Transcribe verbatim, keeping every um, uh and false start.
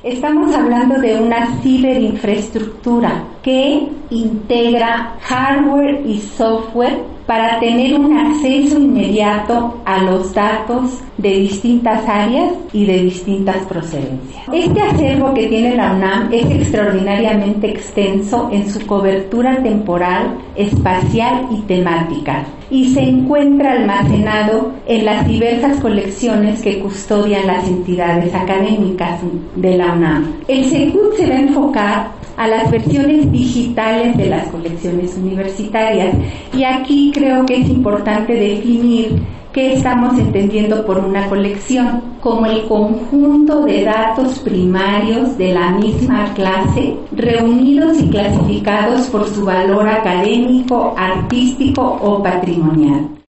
Estamos hablando de una ciberinfraestructura que integra hardware y software para tener un acceso inmediato a los datos de distintas áreas y de distintas procedencias. Este acervo que tiene la UNAM es extraordinariamente extenso en su cobertura temporal, espacial y temática, y se encuentra almacenado en las diversas colecciones que custodian las entidades académicas de la UNAM. El SECUT se va a enfocar a las versiones digitales de las colecciones universitarias, y aquí creo que es importante definir qué estamos entendiendo por una colección, como el conjunto de datos primarios de la misma clase, reunidos y clasificados por su valor académico, artístico o patrimonial.